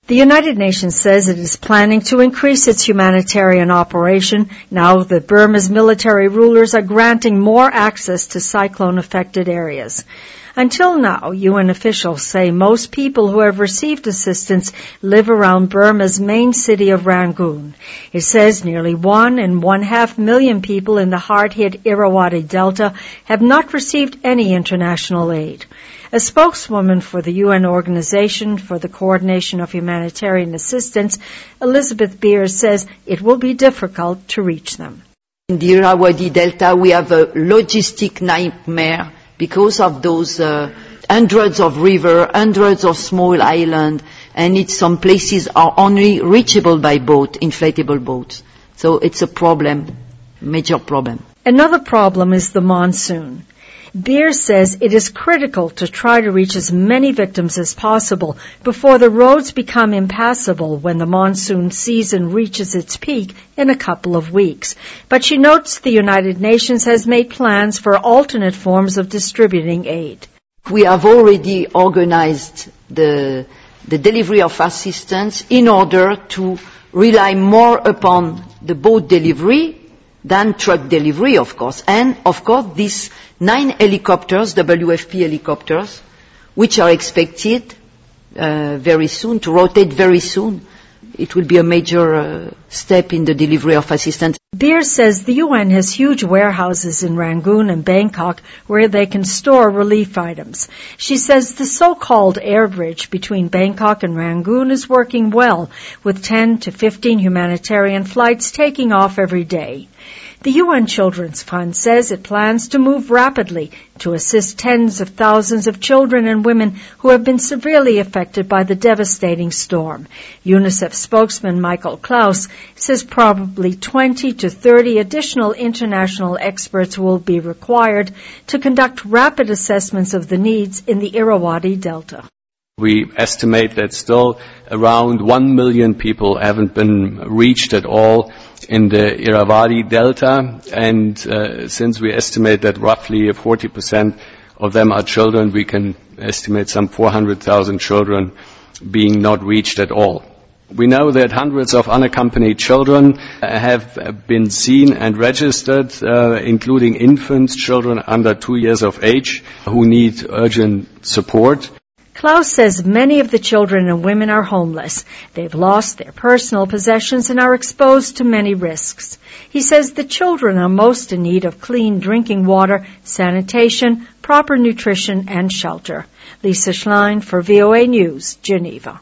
The United Nations says it is planning to increase its humanitarian operation now that Burma's military rulers are granting more access to cyclone-affected areas. Until now, UN officials say most people who have received assistance live around Burma's main city of Rangoon. It says nearly 1.5 million people in the hard-hit Irrawaddy Delta have not received any international aid. A spokeswoman for the UN Organization for the Coordination of Humanitarian Assistance, Elizabeth Beers, says it will be difficult to reach them. In the Irrawaddy Delta, we have a logistic nightmare because of those hundreds of rivers, hundreds of small islands, and some places are only reachable by boat, inflatable boats. So it's a problem, major problem. Another problem is the monsoon. Beers says it is critical to try to reach as many victims as possible before the roads become impassable when the monsoon season reaches its peak in a couple of weeks. But she notes the United Nations has made plans for alternate forms of distributing aid. We have already organized the delivery of assistance in order to rely more upon the boat delivery than truck delivery, of course. And, of course, these 9 helicopters, WFP helicopters, which are expected very soon, to rotate very soon. It will be a major step in the delivery of assistance. Beers says the UN has huge warehouses in Rangoon and Bangkok where they can store relief items. She says the so-called air bridge between Bangkok and Rangoon is working well, with 10 to 15 humanitarian flights taking off every day. The UN Children's Fund says it plans to move rapidly to assist tens of thousands of children and women who have been severely affected by the devastating storm. UNICEF spokesman Michael Klaus says probably 20 to 30 additional international experts will be required to conduct rapid assessments of the needs in the Irrawaddy Delta. We estimate that still around 1 million people haven't been reached at all in the Irrawaddy Delta, and since we estimate that roughly 40% of them are children, we can estimate some 400,000 children being not reached at all. We know that hundreds of unaccompanied children have been seen and registered, including infants, children under 2 years of age, who need urgent support. Klaus says many of the children and women are homeless. They've lost their personal possessions and are exposed to many risks. He says the children are most in need of clean drinking water, sanitation, proper nutrition, and shelter. Lisa Schlein for VOA News, Geneva.